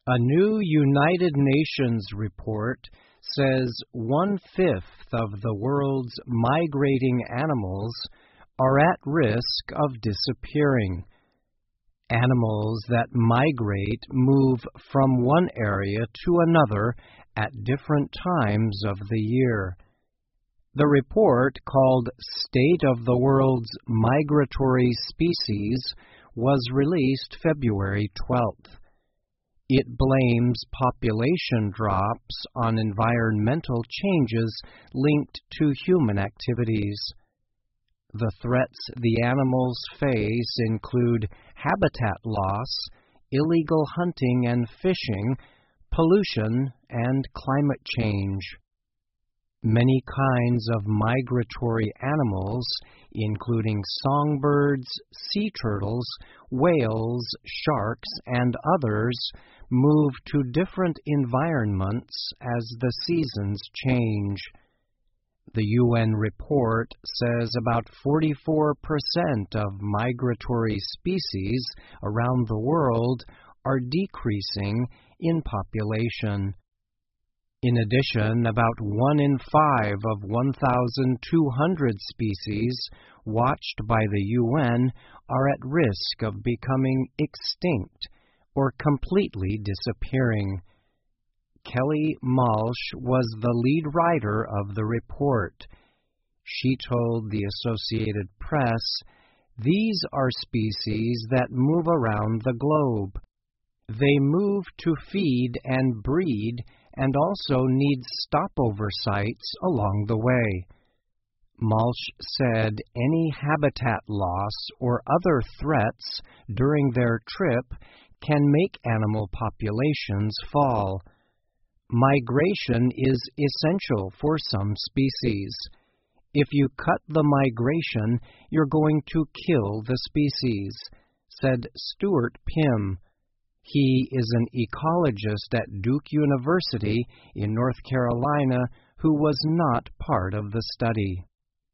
A new United Nations report says 1/5 of the world's migrating animals are at risk of disappearing. Animals that migrate move from one area to another at different times of the year. The report, called State of the World's Migratory Species, was released February 12th. It blames population drops on environmental changes linked to human activities. The threats the animals face include habitat loss, illegal hunting and fishing, pollution, and climate change. Many kinds of migratory animals, including songbirds, sea turtles, whales, sharks, and others, move to different environments as the seasons change. The UN report says about 44% of migratory species around the world are decreasing in population. In addition, about 1 in 5 of 1,200 species watched by the UN are at risk of becoming extinct or completely disappearing. Kelly Malsh was the lead writer of the report. She told the Associated Press, "These are species that move around the globe. They move to feed and breed and also need stopover sites along the way." Malsh said any habitat loss or other threats during their trip can make animal populations fall. Migration is essential for some species. If you cut the migration, you're going to kill the species, said Stuart Pym. He is an ecologist at Duke University in North Carolina who was not part of the study.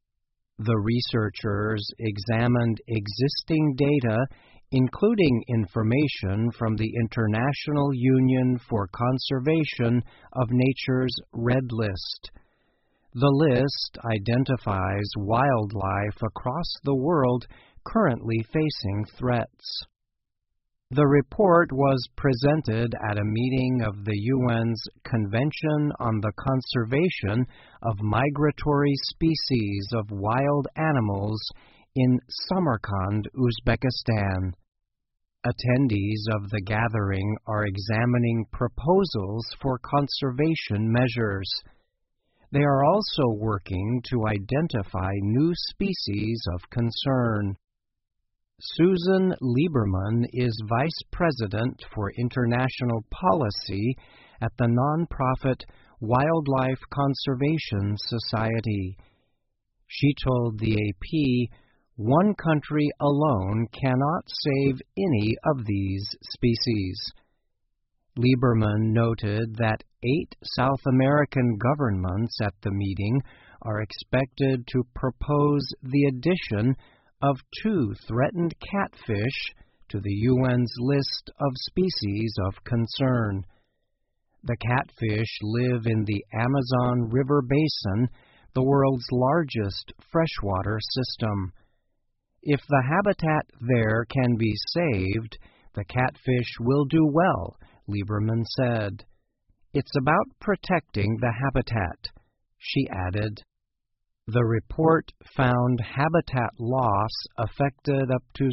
The researchers examined existing data, including information from the International Union for Conservation of Nature's Red List. The list identifies wildlife across the world currently facing threats. The report was presented at a meeting of the UN's Convention on the Conservation of Migratory Species of Wild Animals in Samarkand, Uzbekistan. Attendees of the gathering are examining proposals for conservation measures. They are also working to identify new species of concern. Susan Lieberman is Vice President for International Policy at the nonprofit Wildlife Conservation Society. She told the AP, "One country alone cannot save any of these species." Lieberman noted that 8 South American governments at the meeting are expected to propose the addition of 2 threatened catfish to the UN's list of species of concern. The catfish live in the Amazon River Basin, the world's largest freshwater system. If the habitat there can be saved, the catfish will do well, Lieberman said. "It's about protecting the habitat," she added. The report found habitat loss affected up to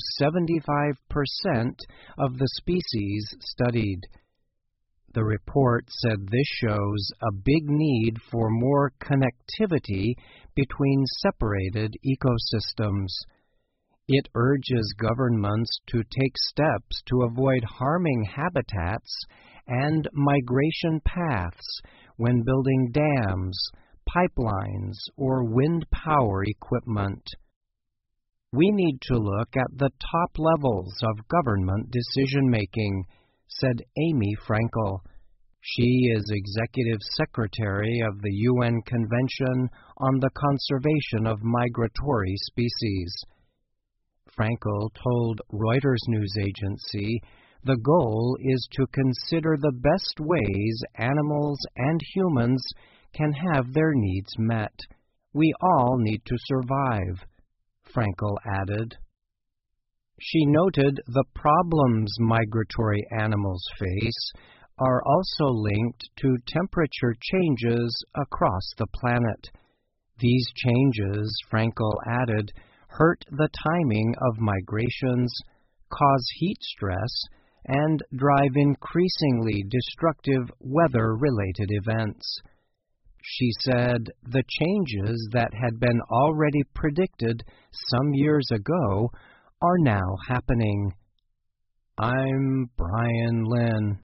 75% of the species studied. The report said this shows a big need for more connectivity between separated ecosystems. It urges governments to take steps to avoid harming habitats and migration paths when building dams, pipelines, or wind power equipment. "We need to look at the top levels of government decision-making," said Amy Frankel. She is Executive Secretary of the UN Convention on the Conservation of Migratory Species. Frankel told Reuters news agency The goal is to consider the best ways animals and humans can have their needs met. We all need to survive, Frankel added. She noted the problems migratory animals face are also linked to temperature changes across the planet. These changes, Frankel added, hurt the timing of migrations, cause heat stress, and drive increasingly destructive weather-related events. She said the changes that had been already predicted some years ago are now happening. I'm Brian Lynn.